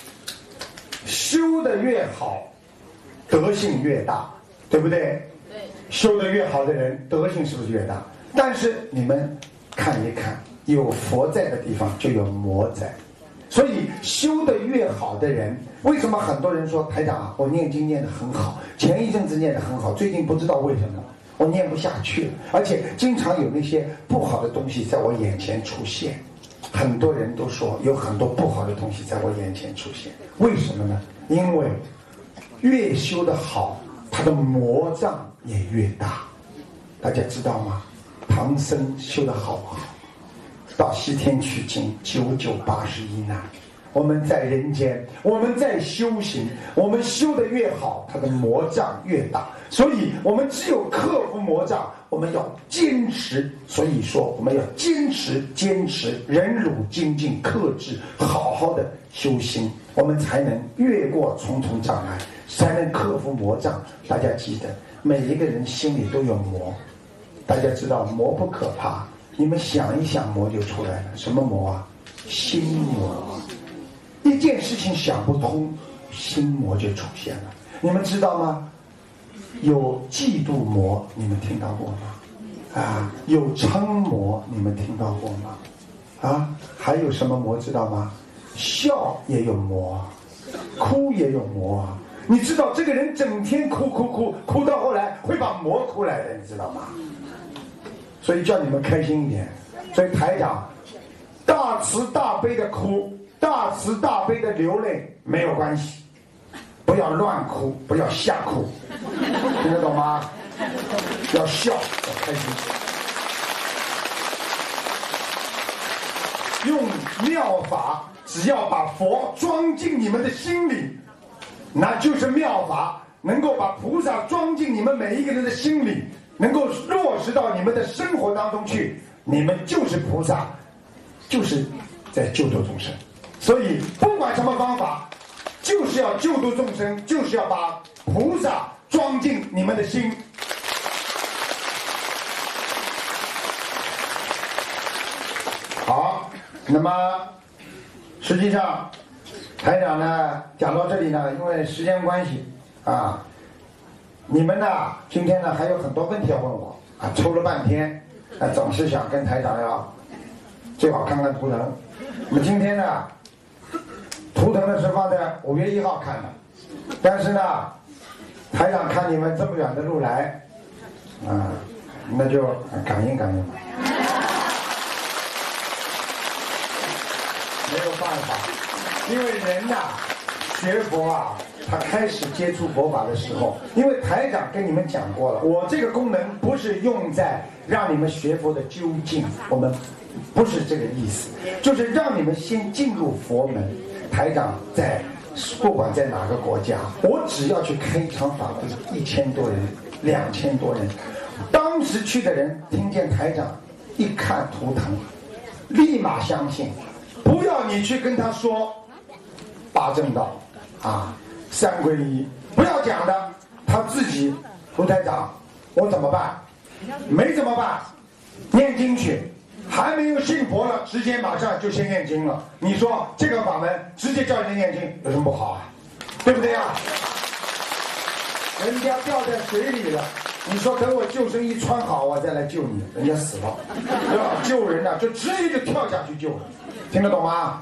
修得越好，德性越大，对不对？对。修得越好的人，德性是不是越大？但是你们看一看，有佛在的地方就有魔在，所以修得越好的人，为什么很多人说台长啊，我念经念得很好，前一阵子念得很好，最近不知道为什么我念不下去了，而且经常有那些不好的东西在我眼前出现。很多人都说有很多不好的东西在我眼前出现，为什么呢？因为越修得好，他的魔障也越大。大家知道吗？唐僧修得好不好？到西天取经，九九八十一难。我们在人间，我们在修行，我们修得越好，他的魔障越大。所以我们只有克服魔障，我们要坚持。所以说我们要坚持坚持忍辱精进克制，好好的修行，我们才能越过重重障碍，才能克服魔障。大家记得，每一个人心里都有魔，大家知道魔不可怕，你们想一想魔就出来了。什么魔啊？心魔。一件事情想不通，心魔就出现了。你们知道吗？有嫉妒魔，你们听到过吗？啊，有嗔魔，你们听到过吗？啊，还有什么魔知道吗？笑也有魔，哭也有魔啊。你知道这个人整天哭哭哭，哭到后来会把魔哭来的，你知道吗？所以叫你们开心一点。所以台长大慈大悲的哭，大慈大悲的流泪没有关系，不要乱哭，不要瞎哭，听得懂吗？要笑，要开心。用妙法，只要把佛装进你们的心里，那就是妙法，能够把菩萨装进你们每一个人的心里，能够落实到你们的生活当中去，你们就是菩萨，就是在救度众生。所以不管什么方法，就是要救度众生，就是要把菩萨装进你们的心。好，那么实际上台长呢讲到这里呢，因为时间关系啊，你们呢今天呢还有很多问题要问我啊，抽了半天啊，总是想跟台长要最好看看图腾。那么今天呢图腾呢是放在五月一号看的，但是呢台长看你们这么远的路来啊，那就感应感应吧。没有办法，因为人呐、啊，学佛啊，他开始接触佛法的时候，因为台长跟你们讲过了，我这个功能不是用在让你们学佛的究竟，我们不是这个意思，就是让你们先进入佛门。台长在不管在哪个国家，我只要去开一场法会，一千多人、两千多人，当时去的人听见台长一看图腾，立马相信。不要你去跟他说八正道啊、三皈依，不要讲的，他自己卢台长，我怎么办？没怎么办，念经去。还没有信佛了，直接马上就先念经了。你说这个法门直接叫人念经有什么不好啊？对不对啊？ 人家掉在水里了，你说等我救生衣穿好，我再来救你，人家死了，对吧？救人呢，就直接就跳下去救了，听得懂吗？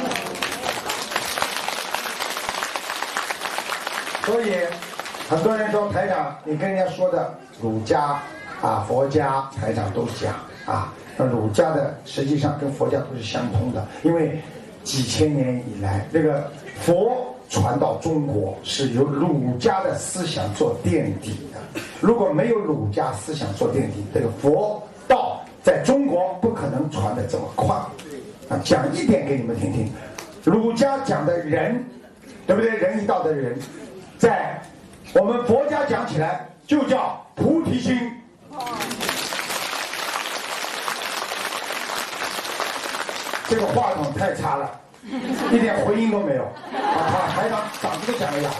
所以很多人说台长，你跟人家说的儒家啊、佛家，台长都讲啊，那儒家的实际上跟佛家都是相通的，因为几千年以来，这个佛传到中国是由儒家的思想做垫底的。如果没有儒家思想做垫底，这个佛道在中国不可能传得这么快。啊，讲一点给你们听听，儒家讲的人，对不对？仁义道德的人，在我们佛家讲起来就叫菩提心。这个话筒太差了，一点回音都没有，啊，台长嗓子都讲了哑了。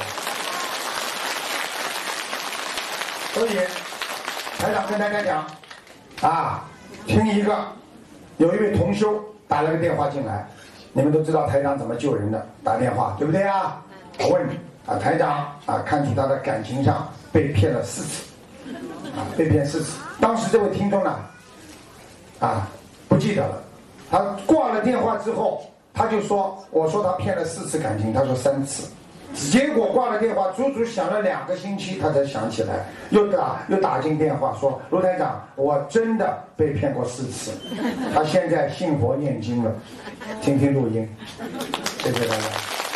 所以台长跟大家讲，啊，听一个，有一位同修打了个电话进来，你们都知道台长怎么救人的，打电话对不对啊？我问你啊，台长啊，看出他的感情上被骗了四次，啊，被骗四次。当时这位听众呢，啊，不记得了。他挂了电话之后，他就说：“我说他骗了四次感情，他说三次。”结果挂了电话，足足想了两个星期，他才想起来，又打又打进电话说：“卢台长，我真的被骗过四次。”他现在信佛念经了，听听录音，谢谢大家。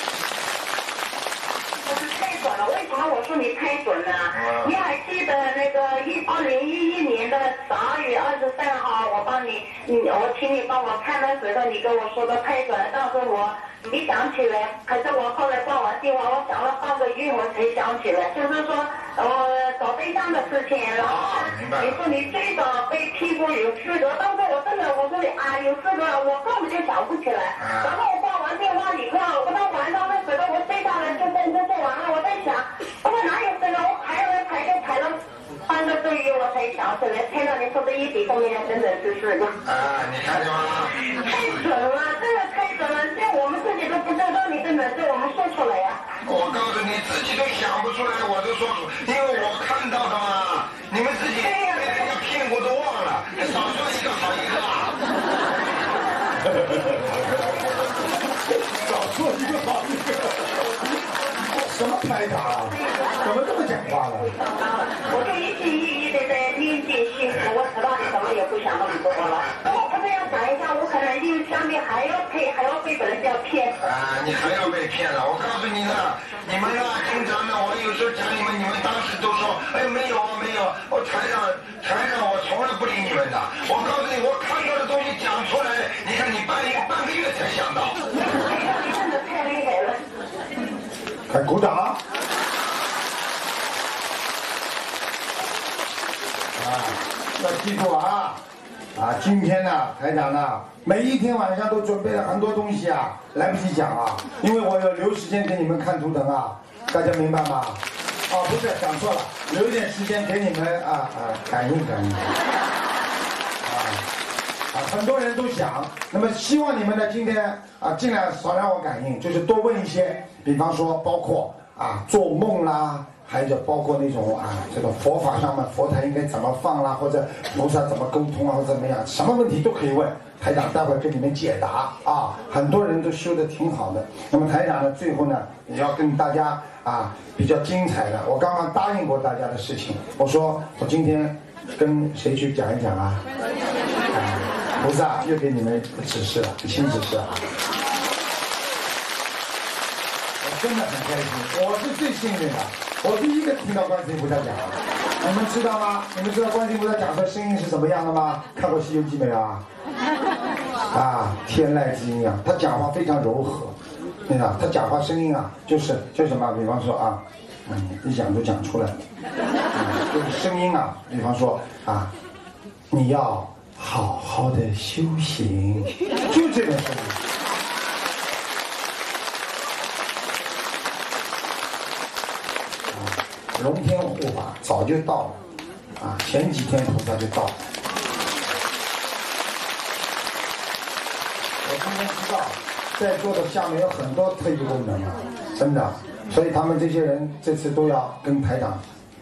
我说你太准了，你还记得那个一二零一一年的十二月二十三号，我帮你，我请你帮我看的时候，你跟我说的太准了，当时我没想起来，可是我后来挂完电话，我想了半个月，我才想起来，就是说我找对象的事情，然后你说你最早被批过有四个，当时我真的我说你啊有四个，我根本就想不起来，然后我挂完电话以后，我到晚上的时候，我睡下来就工作做完了，我在想。我哪有这个？我排了排就排了半个多月，我才想起来。听到你说的一笔后面整整是四个。 啊，你看见吗？ 太准了，真的太准了！这我们自己都不知道你的能力，我们说出来呀、啊。 我告诉你，自己都想不出来，我都说出，因为我看到的嘛。你们自己被人家骗过都忘了，少说一个好一个啊。 少说一个好一个。什么台长啊？怎么这么讲话了？ 我就一心一意的在念经信佛，我知道你怎么也不想那么多了。我不是要想一下，我可能又相比还要赔，还要被人家骗。 啊，你还要被骗了！我告诉你呢，你们啊，经常呢，我有时候讲你们，你们当时都说，哎，没有啊，没有。我台上台上我从来不理你们的。我告诉你，我看到的东西讲出来，你看你半夜半个月才想到。 真的太厉害了。 快鼓掌！啊，要记住啊！啊，今天呢，台长呢，每一天晚上都准备了很多东西啊，来不及讲啊，因为我要留时间给你们看图腾啊，大家明白吗？哦，不是，讲错了，留一点时间给你们啊啊，感应感应。啊啊，很多人都想，那么希望你们呢，今天啊，尽量少让我感应，就是多问一些，比方说，包括啊，做梦啦。还有包括那种啊，这个佛法上面佛台应该怎么放啦，或者菩萨怎么沟通啊，或者怎么样，什么问题都可以问台长，待会儿跟你们解答啊。很多人都修得挺好的。那么台长呢，最后呢也要跟大家啊比较精彩的，我刚刚答应过大家的事情，我说我今天跟谁去讲一讲啊？啊菩萨又给你们指示了，新指示啊。我真的很开心，我是最幸运的。我第一个听到观世音菩萨讲，你们知道吗？你们知道观世音菩萨讲的声音是什么样的吗？看过《西游记》没有啊？啊，天籁之音啊，他讲话非常柔和，对吧？他讲话声音啊，就是就什么？比方说啊，嗯，一讲就讲出来了，嗯，就是声音啊，比方说啊，你要好好的修行，就这个声音。龙天护法早就到了，啊，前几天菩萨就到了。我今天知道，在座的下面有很多特异功能啊，真的，所以他们这些人这次都要跟台长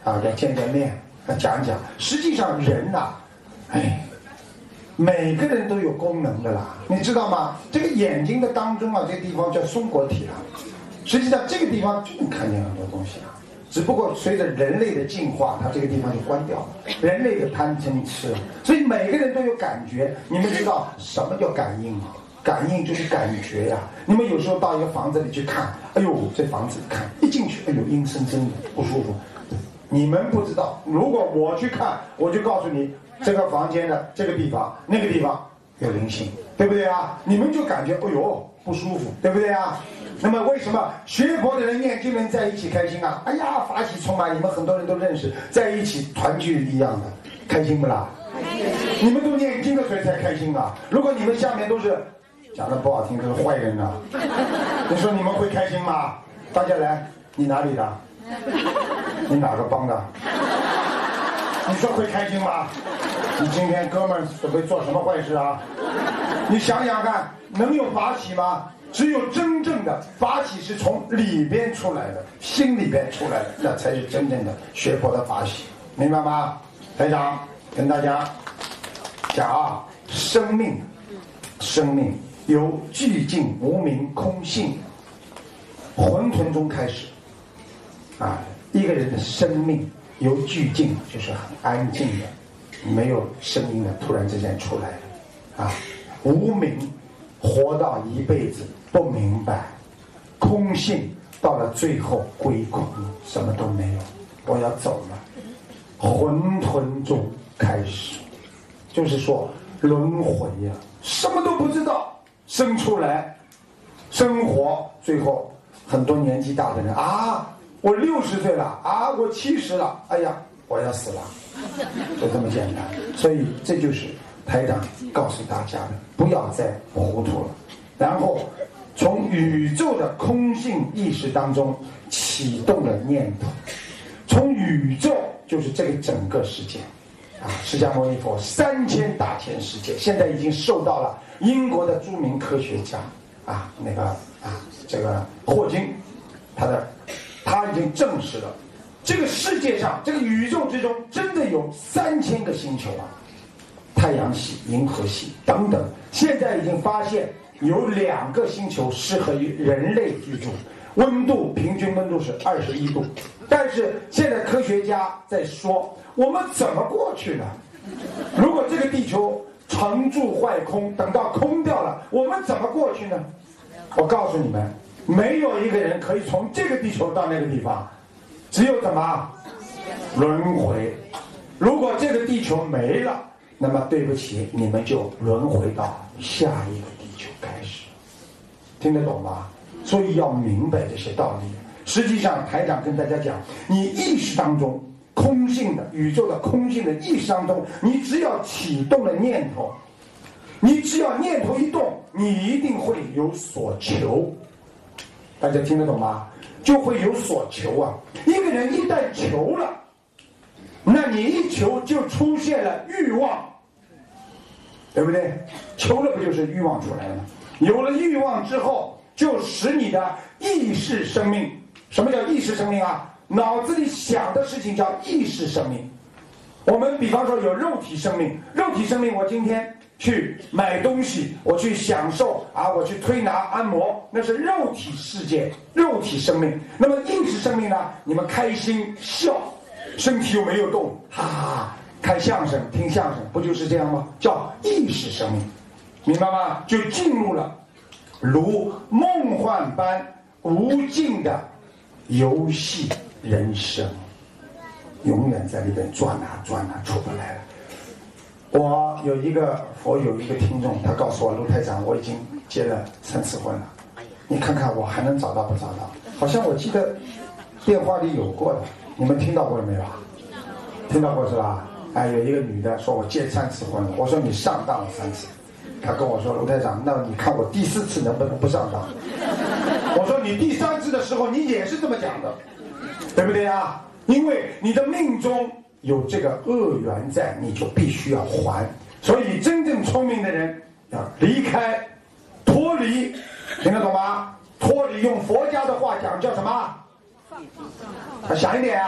啊，要见见面，要讲讲。实际上人呐、啊，哎，每个人都有功能的啦，你知道吗？这个眼睛的当中啊，这个地方叫松果体啊，实际上这个地方就能看见很多东西啊。只不过随着人类的进化，它这个地方就关掉了。人类的贪嗔痴，所以每个人都有感觉。你们知道什么叫感应吗？感应就是感觉呀、啊。你们有时候到一个房子里去看，哎呦，这房子看一进去，哎呦，阴森森的，不舒服。你们不知道，如果我去看，我就告诉你，这个房间的这个地方、那个地方有灵性，对不对啊？你们就感觉，哎呦，不舒服，对不对啊？那么为什么学佛的人、念经人在一起开心啊？哎呀，法喜充满，你们很多人都认识，在一起团聚一样的，开心不啦？你们都念经的所以才开心啊！如果你们下面都是讲的不好听，都是坏人啊，你说你们会开心吗？大家来，你哪里的？你哪个帮的？你说会开心吗？你今天哥们准备做什么坏事啊？你想想看，能有法喜吗？只有真正的法喜是从里边出来的，心里边出来的，那才是真正的学佛的法喜，明白吗？台长跟大家讲啊，生命，生命由寂静无明空性混沌中开始啊，一个人的生命由寂静，就是很安静的，没有声音的，突然之间出来的啊，无明活到一辈子不明白，空性到了最后归空，什么都没有，我要走了，混沌中开始，就是说轮回呀、啊，什么都不知道，生出来，生活，最后很多年纪大的人啊，我六十岁了啊，我七十了，哎呀，我要死了，就这么简单。所以这就是台长告诉大家的，不要再糊涂了。然后从宇宙的空性意识当中启动了念头，从宇宙就是这个整个世界啊，释迦牟尼佛三千大千世界，现在已经受到了英国的著名科学家啊，那个啊，这个霍金，他的他已经证实了，这个世界上这个宇宙之中真的有三千个星球啊，太阳系、银河系等等，现在已经发现有两个星球适合于人类居住，温度平均温度是二十一度，但是现在科学家在说，我们怎么过去呢？如果这个地球成住坏空，等到空掉了，我们怎么过去呢？我告诉你们，没有一个人可以从这个地球到那个地方，只有怎么轮回。如果这个地球没了，那么对不起，你们就轮回到下一个地球开始，听得懂吗？所以要明白这些道理。实际上台长跟大家讲，你意识当中空性的宇宙的空性的意识当中，你只要启动了念头，你只要念头一动，你一定会有所求。大家听得懂吗？就会有所求啊。一个人一旦求了，那你一求就出现了欲望，对不对？求了不就是欲望出来了吗？有了欲望之后，就使你的意识生命。什么叫意识生命啊？脑子里想的事情叫意识生命。我们比方说有肉体生命，肉体生命，我今天去买东西，我去享受啊，我去推拿按摩，那是肉体世界，肉体生命。那么意识生命呢？你们开心笑，身体又没有动，哈哈，看相声听相声，不就是这样吗？叫意识生命，明白吗？就进入了如梦幻般无尽的游戏人生，永远在里边转啊转啊，出不来了。我有一个佛有一个听众，他告诉我，卢台长，我已经结了三次婚了，你看看我还能找到不找到？好像我记得电话里有过的，你们听到过了没有？听到过是吧？哎，有一个女的说我结三次婚了，我说你上当了三次。她跟我说，卢台长，那你看我第四次能不能不上当？我说你第三次的时候你也是这么讲的，对不对啊？因为你的命中有这个恶缘在，你就必须要还。所以真正聪明的人要离开脱离，听得懂吗？脱离，用佛家的话讲叫什么？想一点啊，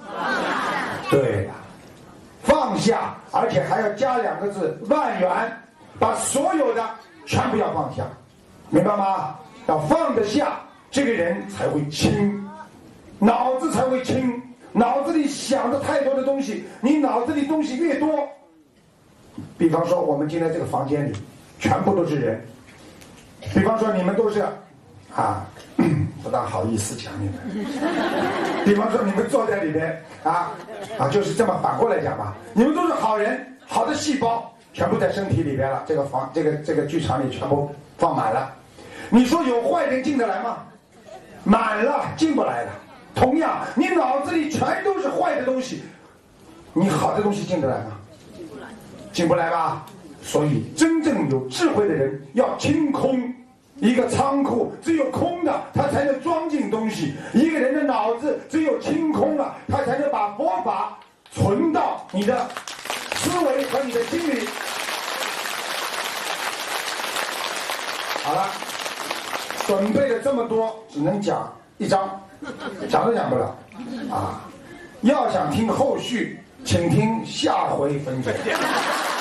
对了，放下，而且还要加两个字万缘，把所有的全部要放下，明白吗？要放得下，这个人才会轻，脑子才会轻。脑子里想的太多的东西，你脑子里东西越多，比方说我们今天这个房间里全部都是人，比方说你们都是啊不大好意思讲你们，比方说你们坐在里边啊啊就是这么反过来讲吧，你们都是好人，好的细胞全部在身体里边了，这个房这个这个剧场里全部放满了，你说有坏人进得来吗？满了，进不来了。同样，你脑子里全都是坏的东西，你好的东西进得来吗？进不来，进不来吧。所以，真正有智慧的人要清空。一个仓库只有空的，他才能装进东西。一个人的脑子只有清空了，他才能把佛法存到你的思维和你的心里。好了，准备了这么多，只能讲一章。讲都讲不了啊！要想听后续，请听下回分解。